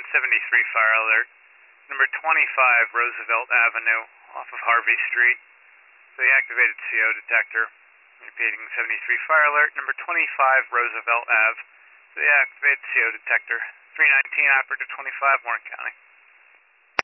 73 fire alert. Number 25 Roosevelt Avenue off of Harvey Street. So the activated CO detector. Repeating 73 fire alert. Number 25 Roosevelt Ave. So the activated CO detector. 319 operative 25 Warren County.